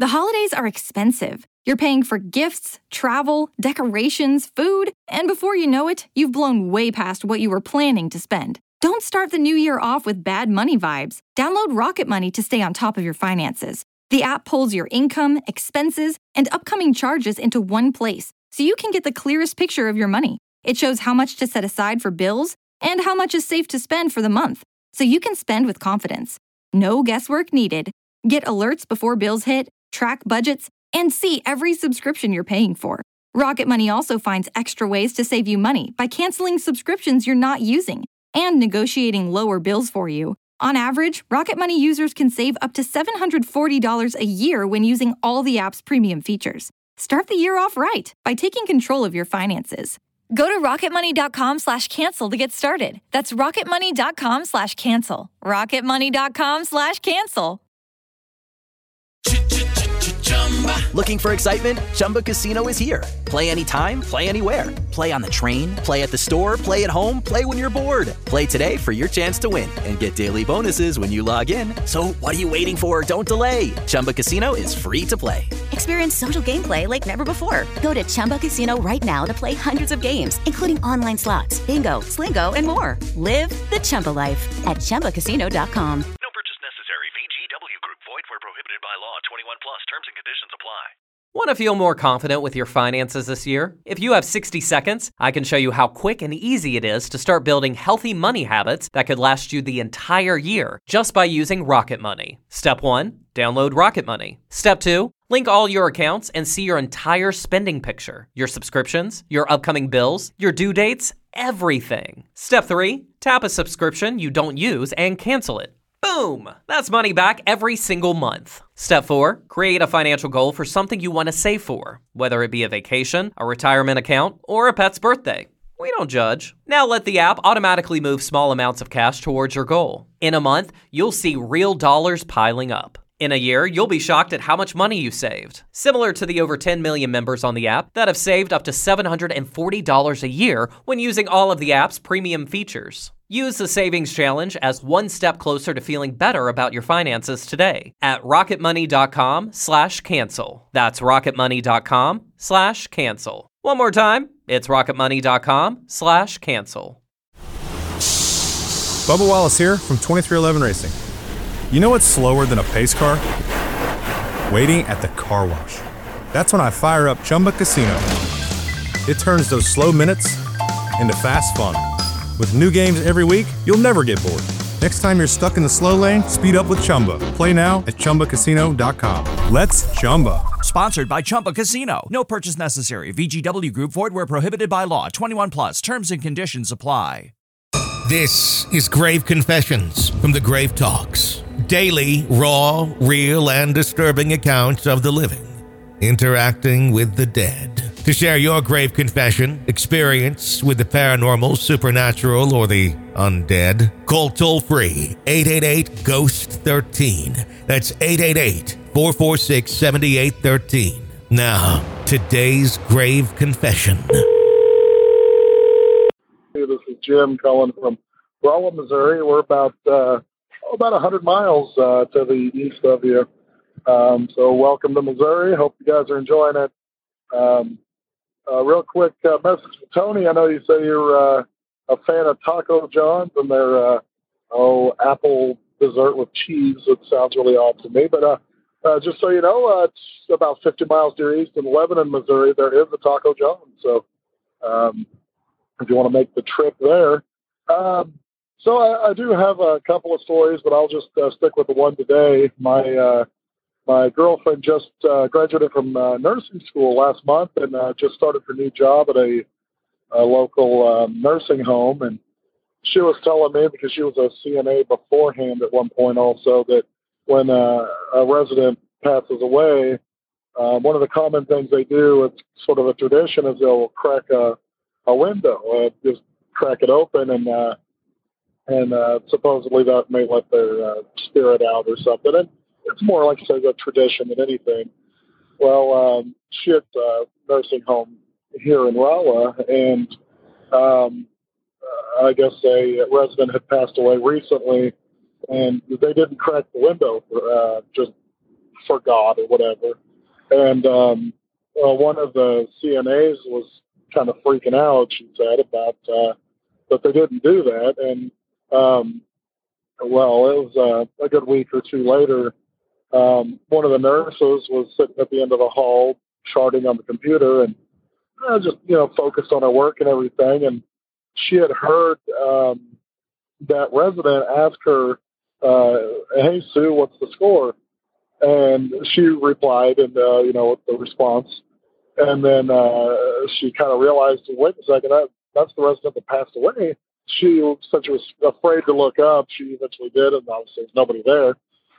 The holidays are expensive. You're paying for gifts, travel, decorations, food, and before you know it, you've blown way past what you were planning to spend. Don't start the new year off with bad money vibes. Download Rocket Money to stay on top of your finances. The app pulls your income, expenses, and upcoming charges into one place, so you can get the clearest picture of your money. It shows how much to set aside for bills and how much is safe to spend for the month, so you can spend with confidence. No guesswork needed. Get alerts before bills hit, track budgets, and see every subscription you're paying for. Rocket Money also finds extra ways to save you money by canceling subscriptions you're not using and negotiating lower bills for you. On average, Rocket Money users can save up to $740 a year when using all the app's premium features. Start the year off right by taking control of your finances. Go to rocketmoney.com/cancel to get started. That's rocketmoney.com/cancel. rocketmoney.com/cancel. Looking for excitement? Chumba Casino is here. Play anytime, play anywhere. Play on the train, play at the store, play at home, play when you're bored. Play today for your chance to win and get daily bonuses when you log in. So what are you waiting for? Don't delay. Chumba Casino is free to play. Experience social gameplay like never before. Go to Chumba Casino right now to play hundreds of games, including online slots, bingo, Slingo, and more. Live the Chumba life at ChumbaCasino.com. No purchase necessary. VGW Group. Void where prohibited by law. 21 plus. Terms and conditions apply. Want to feel more confident with your finances this year? If you have 60 seconds, I can show you how quick and easy it is to start building healthy money habits that could last you the entire year just by using Rocket Money. Step 1, download Rocket Money. Step 2, link all your accounts and see your entire spending picture, your subscriptions, your upcoming bills, your due dates, everything. Step 3, tap a subscription you don't use and cancel it. Boom! That's money back every single month. Step 4, create a financial goal for something you want to save for, whether it be a vacation, a retirement account, or a pet's birthday. We don't judge. Now let the app automatically move small amounts of cash towards your goal. In a month, you'll see real dollars piling up. In a year, you'll be shocked at how much money you saved. Similar to the over 10 million members on the app that have saved up to $740 a year when using all of the app's premium features. Use the Savings Challenge as one step closer to feeling better about your finances today at rocketmoney.com/cancel. That's rocketmoney.com/cancel. One more time, it's rocketmoney.com/cancel. Bubba Wallace here from 2311 Racing. You know what's slower than a pace car? Waiting at the car wash. That's when I fire up Chumba Casino. It turns those slow minutes into fast fun. With new games every week, you'll never get bored. Next time you're stuck in the slow lane, speed up with Chumba. Play now at ChumbaCasino.com. Let's Chumba. Sponsored by Chumba Casino. No purchase necessary. VGW Group. Void where prohibited by law. 21 plus. Terms and conditions apply. This is Grave Confessions from the Grave Talks. Daily, raw, real, and disturbing accounts of the living interacting with the dead. To share your grave confession, experience with the paranormal, supernatural, or the undead, call toll-free 888-GHOST-13. That's 888-446-7813. Now, today's grave confession. This is Jim calling from Rolla, Missouri. We're about 100 miles to the east of you. So welcome to Missouri. Hope you guys are enjoying it. Real quick message for Tony. I know you say you're a fan of Taco John's and their apple dessert with cheese. It sounds really odd to me. But just so you know, it's about 50 miles to your east in Lebanon, Missouri. There is a Taco John's. So if you want to make the trip there. So I do have a couple of stories, but I'll just stick with the one today. My girlfriend just graduated from nursing school last month and just started her new job at a local nursing home. And she was telling me, because she was a CNA beforehand at one point also, that when a resident passes away, one of the common things they do, it's sort of a tradition, is they'll crack a window, just crack it open, and supposedly that may let their spirit out or something. And it's more like, say, a tradition than anything. Well, she at a nursing home here in Rolla, and I guess a resident had passed away recently, and they didn't crack the window just for God or whatever. And one of the CNAs was kind of freaking out, she said, about that they didn't do that. And, well, it was a good week or two later, one of the nurses was sitting at the end of the hall charting on the computer and just, focused on her work and everything. And she had heard that resident ask her, hey, Sue, what's the score? And she replied, and, with the response. And then she kind of realized, wait a second, that's the resident that passed away. Since she was afraid to look up, she eventually did, and obviously there's nobody there.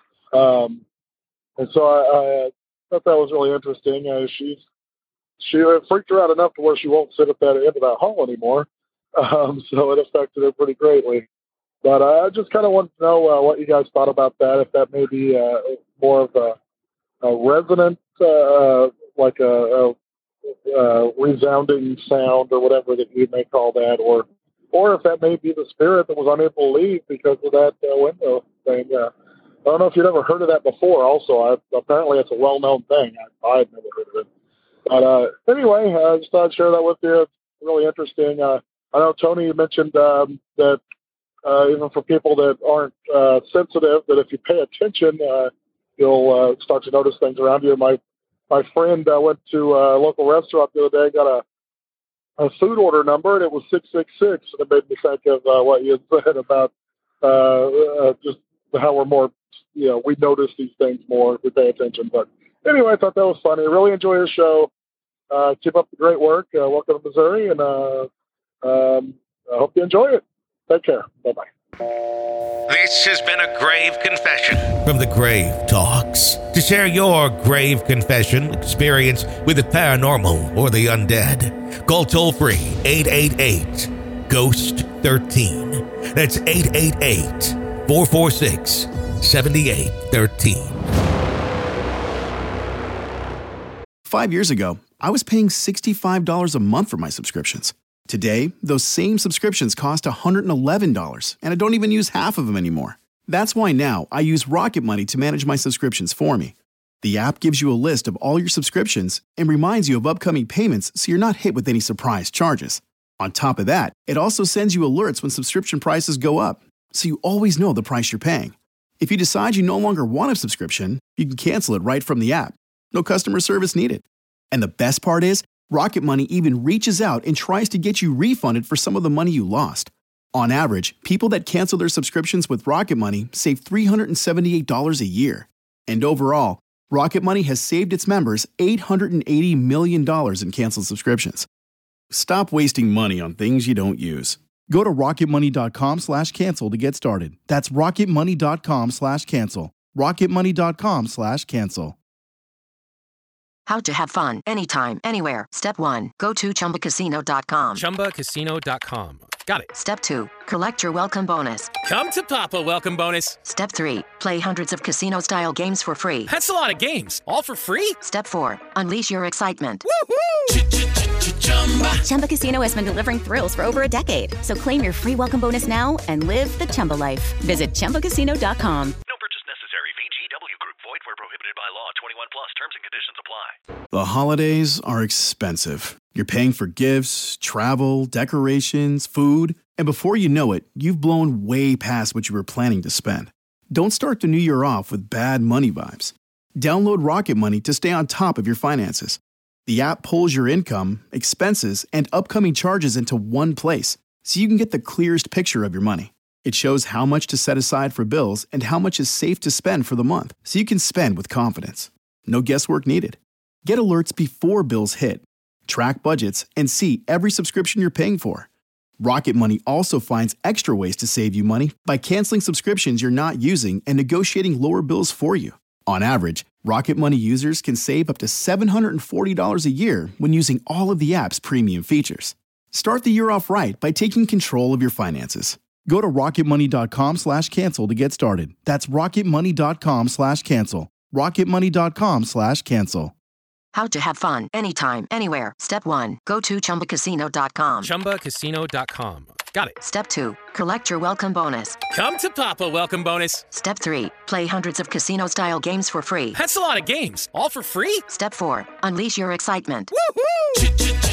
And so I thought that was really interesting. She freaked her out enough to where she won't sit at that end of that hall anymore. So it affected her pretty greatly. But I just kind of wanted to know what you guys thought about that, if that may be more of a resonant, like a resounding sound or whatever that you may call that, or if that may be the spirit that was unable to leave because of that window thing. I don't know if you'd ever heard of that before. Also, apparently it's a well-known thing. I've never heard of it. But anyway, I just thought I'd share that with you. It's really interesting. I know, Tony, you mentioned that even for people that aren't sensitive, that if you pay attention, you'll start to notice things around you. My friend went to a local restaurant the other day, got a food order number, and it was 666, and it made me think of what you had said about just how we're more, we notice these things more if we pay attention. But anyway, I thought that was funny. Really enjoy your show. Keep up the great work. Welcome to Missouri, and I hope you enjoy it. Take care. Bye-bye. This has been a grave confession from the Grave Talks. To share your grave confession experience with the paranormal or the undead, call toll-free 888-GHOST-13. That's 888-446-7813. 5 years ago, I was paying $65 a month for my subscriptions. Today, those same subscriptions cost $111, and I don't even use half of them anymore. That's why now I use Rocket Money to manage my subscriptions for me. The app gives you a list of all your subscriptions and reminds you of upcoming payments so you're not hit with any surprise charges. On top of that, it also sends you alerts when subscription prices go up, so you always know the price you're paying. If you decide you no longer want a subscription, you can cancel it right from the app. No customer service needed. And the best part is, Rocket Money even reaches out and tries to get you refunded for some of the money you lost. On average, people that cancel their subscriptions with Rocket Money save $378 a year. And overall, Rocket Money has saved its members $880 million in canceled subscriptions. Stop wasting money on things you don't use. Go to rocketmoney.com/cancel to get started. That's rocketmoney.com/cancel. rocketmoney.com/cancel. How to have fun anytime, anywhere. Step 1. Go to ChumbaCasino.com. ChumbaCasino.com. Got it. Step 2. Collect your welcome bonus. Come to Papa welcome bonus. Step 3. Play hundreds of casino-style games for free. That's a lot of games. All for free? Step 4. Unleash your excitement. Woohoo! Chumba Casino has been delivering thrills for over a decade. So claim your free welcome bonus now and live the Chumba life. Visit ChumbaCasino.com. No purchase necessary. VGW Group. Void where prohibited by law. 21 plus. Terms and conditions apply. The holidays are expensive. You're paying for gifts, travel, decorations, food, and before you know it, you've blown way past what you were planning to spend. Don't start the new year off with bad money vibes. Download Rocket Money to stay on top of your finances. The app pulls your income, expenses, and upcoming charges into one place, so you can get the clearest picture of your money. It shows how much to set aside for bills and how much is safe to spend for the month, so you can spend with confidence. No guesswork needed. Get alerts before bills hit. Track budgets and see every subscription you're paying for. Rocket Money also finds extra ways to save you money by canceling subscriptions you're not using and negotiating lower bills for you. On average, Rocket Money users can save up to $740 a year when using all of the app's premium features. Start the year off right by taking control of your finances. Go to rocketmoney.com/cancel to get started. That's rocketmoney.com/cancel. rocketmoney.com/cancel. How to have fun anytime, anywhere. Step 1. Go to ChumbaCasino.com. ChumbaCasino.com. Got it. Step 2. Collect your welcome bonus. Come to Papa Welcome Bonus. Step 3. Play hundreds of casino-style games for free. That's a lot of games. All for free? Step 4. Unleash your excitement. Woohoo!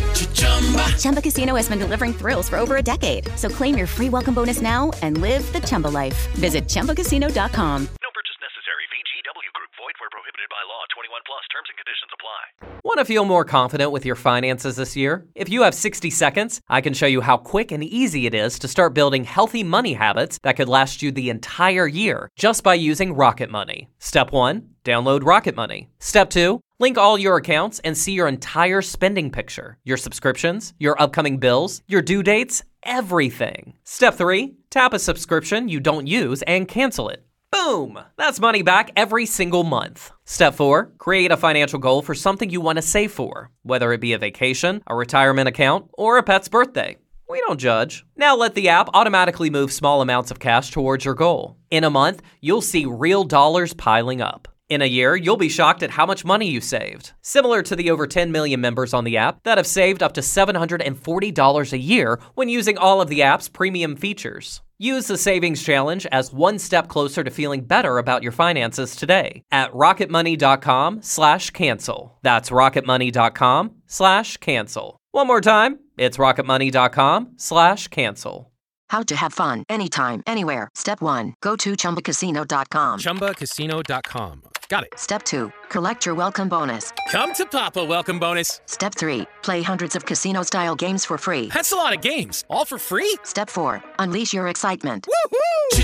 Chumba Casino has been delivering thrills for over a decade. So claim your free welcome bonus now and live the Chumba life. Visit ChumbaCasino.com. No purchase necessary. VGW Group. Void where prohibited by law. 21 plus. Terms and conditions apply. Want to feel more confident with your finances this year? If you have 60 seconds, I can show you how quick and easy it is to start building healthy money habits that could last you the entire year just by using Rocket Money. Step 1, download Rocket Money. Step 2, link all your accounts and see your entire spending picture, your subscriptions, your upcoming bills, your due dates, everything. Step 3, tap a subscription you don't use and cancel it. Boom! That's money back every single month. Step 4, create a financial goal for something you want to save for, whether it be a vacation, a retirement account, or a pet's birthday. We don't judge. Now let the app automatically move small amounts of cash towards your goal. In a month, you'll see real dollars piling up. In a year, you'll be shocked at how much money you saved. Similar to the over 10 million members on the app that have saved up to $740 a year when using all of the app's premium features. Use the Savings Challenge as one step closer to feeling better about your finances today at rocketmoney.com/cancel. That's rocketmoney.com/cancel. One more time, it's rocketmoney.com/cancel. How to have fun anytime, anywhere. Step 1. Go to ChumbaCasino.com. ChumbaCasino.com. Got it. Step 2. Collect your welcome bonus. Come to Papa Welcome Bonus. Step 3. Play hundreds of casino-style games for free. That's a lot of games. All for free? Step 4. Unleash your excitement. Woohoo!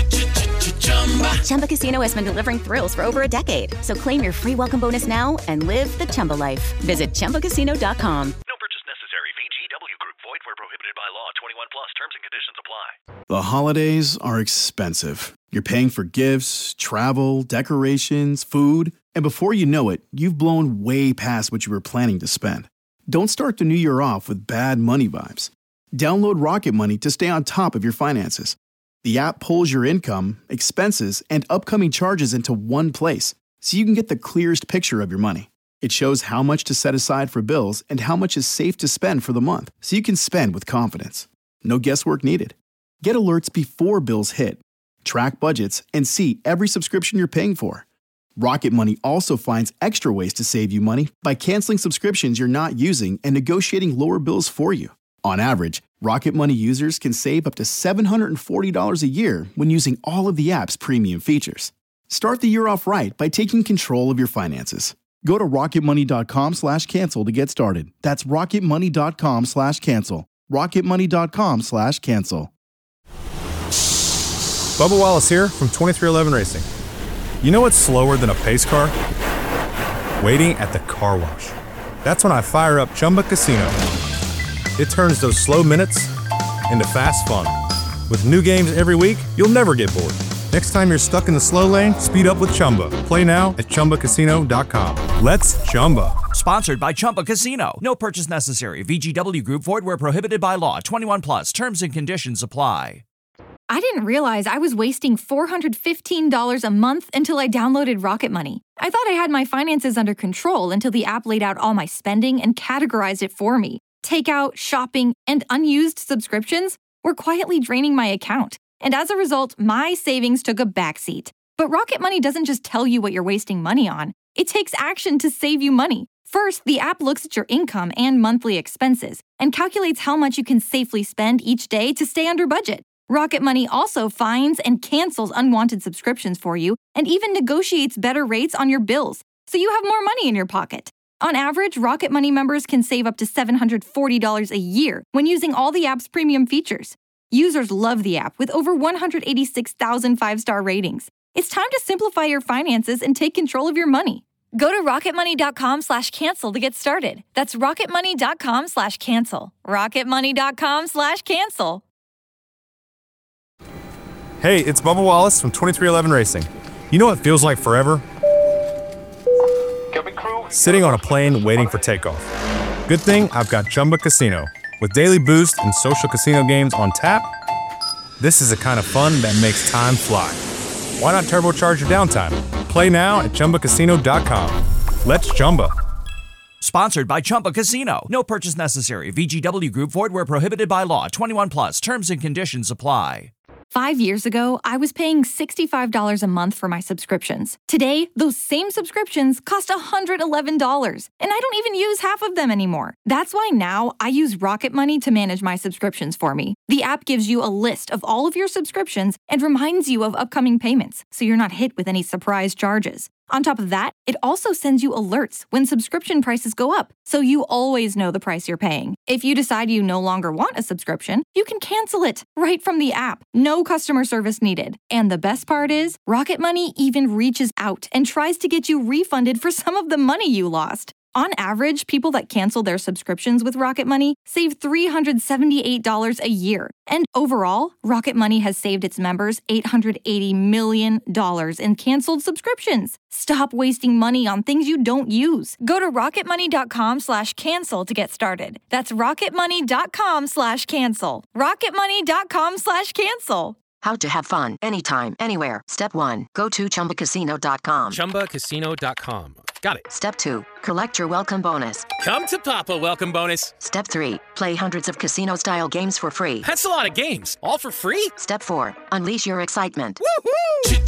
Chumba Casino has been delivering thrills for over a decade. So claim your free welcome bonus now and live the Chumba life. Visit ChumbaCasino.com. No purchase necessary. VGW Group. Void where prohibited by law. 21 plus. Terms and conditions apply. The holidays are expensive. You're paying for gifts, travel, decorations, food, and before you know it, you've blown way past what you were planning to spend. Don't start the new year off with bad money vibes. Download Rocket Money to stay on top of your finances. The app pulls your income, expenses, and upcoming charges into one place, so you can get the clearest picture of your money. It shows how much to set aside for bills and how much is safe to spend for the month, so you can spend with confidence. No guesswork needed. Get alerts before bills hit. Track budgets and see every subscription you're paying for. Rocket Money also finds extra ways to save you money by canceling subscriptions you're not using and negotiating lower bills for you. On average, Rocket Money users can save up to $740 a year when using all of the app's premium features. Start the year off right by taking control of your finances. Go to rocketmoney.com/cancel to get started. That's rocketmoney.com/cancel. rocketmoney.com/cancel. Bubba Wallace here from 2311 Racing. You know what's slower than a pace car? Waiting at the car wash. That's when I fire up Chumba Casino. It turns those slow minutes into fast fun. With new games every week, you'll never get bored. Next time you're stuck in the slow lane, speed up with Chumba. Play now at ChumbaCasino.com. Let's Chumba. Sponsored by Chumba Casino. No purchase necessary. VGW Group. Void where prohibited by law. 21 plus. Terms and conditions apply. I didn't realize I was wasting $415 a month until I downloaded Rocket Money. I thought I had my finances under control until the app laid out all my spending and categorized it for me. Takeout, shopping, and unused subscriptions were quietly draining my account. And as a result, my savings took a backseat. But Rocket Money doesn't just tell you what you're wasting money on. It takes action to save you money. First, the app looks at your income and monthly expenses and calculates how much you can safely spend each day to stay under budget. Rocket Money also finds and cancels unwanted subscriptions for you and even negotiates better rates on your bills, so you have more money in your pocket. On average, Rocket Money members can save up to $740 a year when using all the app's premium features. Users love the app with over 186,000 five-star ratings. It's time to simplify your finances and take control of your money. Go to rocketmoney.com/cancel to get started. That's rocketmoney.com/cancel. rocketmoney.com/cancel. Hey, it's Bubba Wallace from 2311 Racing. You know what feels like forever? Sitting on a plane waiting for takeoff. Good thing I've got Chumba Casino. With daily boost and social casino games on tap, this is the kind of fun that makes time fly. Why not turbocharge your downtime? Play now at ChumbaCasino.com. Let's Chumba. Sponsored by Chumba Casino. No purchase necessary. VGW Group. Void where prohibited by law. 21 plus. Terms and conditions apply. 5 years ago, I was paying $65 a month for my subscriptions. Today, those same subscriptions cost $111, and I don't even use half of them anymore. That's why now I use Rocket Money to manage my subscriptions for me. The app gives you a list of all of your subscriptions and reminds you of upcoming payments, so you're not hit with any surprise charges. On top of that, it also sends you alerts when subscription prices go up, so you always know the price you're paying. If you decide you no longer want a subscription, you can cancel it right from the app. No customer service needed. And the best part is, Rocket Money even reaches out and tries to get you refunded for some of the money you lost. On average, people that cancel their subscriptions with Rocket Money save $378 a year. And overall, Rocket Money has saved its members $880 million in canceled subscriptions. Stop wasting money on things you don't use. Go to rocketmoney.com/cancel to get started. That's rocketmoney.com/cancel. rocketmoney.com/cancel. How to have fun anytime, anywhere. Step 1. Go to ChumbaCasino.com. ChumbaCasino.com. Got it. Step 2. Collect your welcome bonus. Come to Papa welcome bonus. Step 3. Play hundreds of casino-style games for free. That's a lot of games. All for free? Step 4. Unleash your excitement. Woohoo!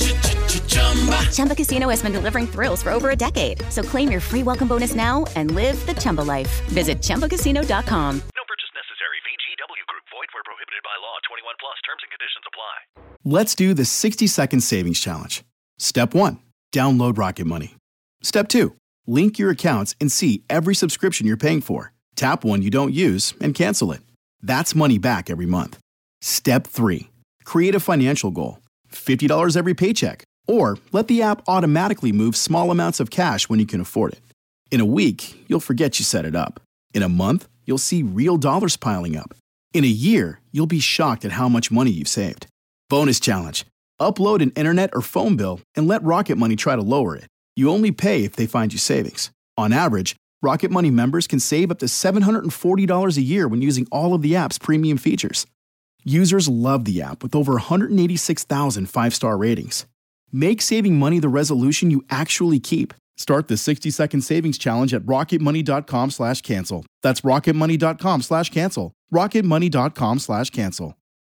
Chumba Casino has been delivering thrills for over a decade. So claim your free welcome bonus now and live the Chumba life. Visit ChumbaCasino.com. No purchase necessary. VGW Group. Void where prohibited by law. 21 plus. Terms and conditions apply. Let's do the 60-second savings challenge. Step 1. Download Rocket Money. Step 2. Link your accounts and see every subscription you're paying for. Tap one you don't use and cancel it. That's money back every month. Step 3. Create a financial goal. $50 every paycheck. Or let the app automatically move small amounts of cash when you can afford it. In a week, you'll forget you set it up. In a month, you'll see real dollars piling up. In a year, you'll be shocked at how much money you've saved. Bonus challenge. Upload an internet or phone bill and let Rocket Money try to lower it. You only pay if they find you savings. On average, Rocket Money members can save up to $740 a year when using all of the app's premium features. Users love the app with over 186,000 five-star ratings. Make saving money the resolution you actually keep. Start the 60-second savings challenge at rocketmoney.com/cancel. That's rocketmoney.com/cancel. rocketmoney.com/cancel.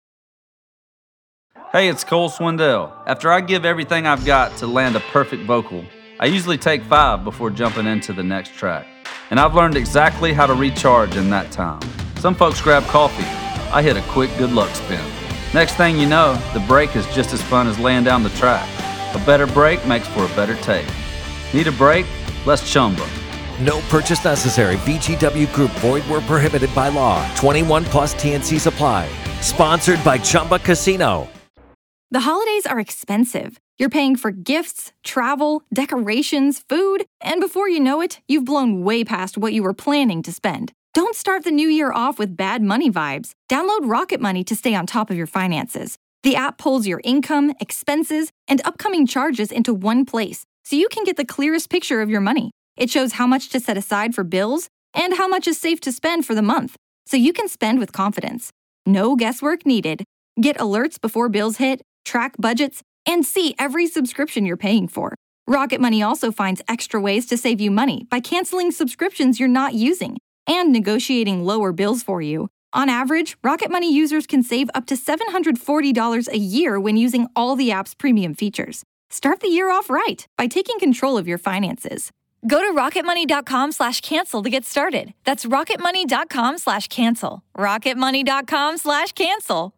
Hey, it's Cole Swindell. After I give everything I've got to land a perfect vocal, I usually take 5 before jumping into the next track. And I've learned exactly how to recharge in that time. Some folks grab coffee. I hit a quick good luck spin. Next thing you know, the break is just as fun as laying down the track. A better break makes for a better take. Need a break? Let's Chumba. No purchase necessary. VGW Group. Void where prohibited by law. 21 plus TNCs apply. Sponsored by Chumba Casino. The holidays are expensive. You're paying for gifts, travel, decorations, food, and before you know it, you've blown way past what you were planning to spend. Don't start the new year off with bad money vibes. Download Rocket Money to stay on top of your finances. The app pulls your income, expenses, and upcoming charges into one place, so you can get the clearest picture of your money. It shows how much to set aside for bills and how much is safe to spend for the month, so you can spend with confidence. No guesswork needed. Get alerts before bills hit, track budgets, and see every subscription you're paying for. Rocket Money also finds extra ways to save you money by canceling subscriptions you're not using and negotiating lower bills for you. On average, Rocket Money users can save up to $740 a year when using all the app's premium features. Start the year off right by taking control of your finances. Go to rocketmoney.com/cancel to get started. That's rocketmoney.com/cancel. rocketmoney.com/cancel.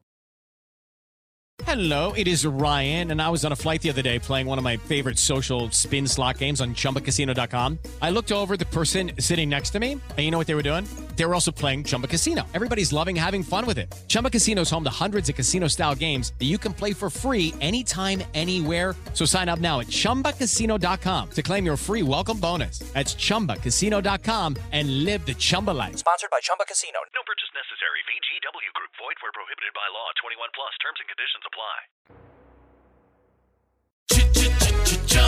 Hello, it is Ryan, and I was on a flight the other day playing one of my favorite social spin slot games on ChumbaCasino.com. I looked over at the person sitting next to me, and you know what they were doing? They were also playing Chumba Casino. Everybody's loving having fun with it. Chumba Casino is home to hundreds of casino-style games that you can play for free anytime, anywhere. So sign up now at ChumbaCasino.com to claim your free welcome bonus. That's ChumbaCasino.com and live the Chumba life. Sponsored by Chumba Casino. No purchase necessary. VGW Group. Void where prohibited by law. 21 plus. Terms and conditions apply.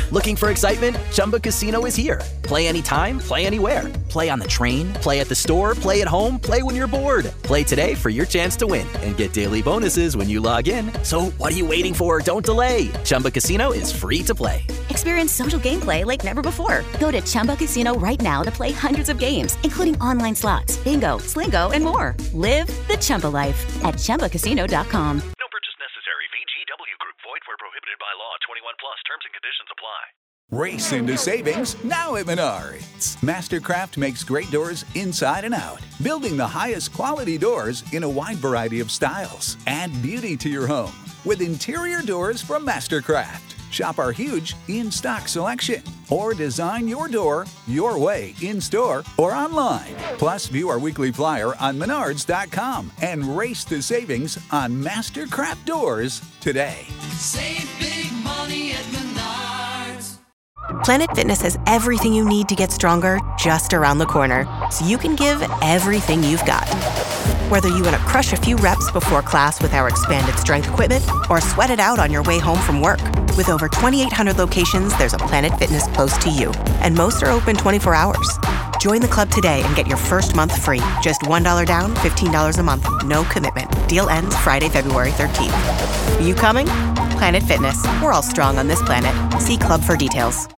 Looking for excitement? Chumba Casino is here. Play anytime, play anywhere. Play on the train, play at the store, play at home, play when you're bored. Play today for your chance to win and get daily bonuses when you log in. So what are you waiting for? Don't delay. Chumba Casino is free to play. Experience social gameplay like never before. Go to Chumba Casino right now to play hundreds of games, including online slots, bingo, Slingo, and more. Live the Chumba life at ChumbaCasino.com. No purchase necessary. VGW Group. Void where prohibited by law. 21 plus. Terms and conditions apply. Race into savings now at Menards. Mastercraft makes great doors inside and out, building the highest quality doors in a wide variety of styles. Add beauty to your home with interior doors from Mastercraft. Shop our huge in-stock selection or design your door your way in-store or online. Plus, view our weekly flyer on Menards.com and race to savings on Mastercraft doors today. Save big money at Menards. Planet Fitness has everything you need to get stronger just around the corner, so you can give everything you've got. Whether you want to crush a few reps before class with our expanded strength equipment or sweat it out on your way home from work. With over 2,800 locations, there's a Planet Fitness close to you, and most are open 24 hours. Join the club today and get your first month free. Just $1 down, $15 a month, no commitment. Deal ends Friday, February 13th. You coming? Planet Fitness. We're all strong on this planet. See club for details.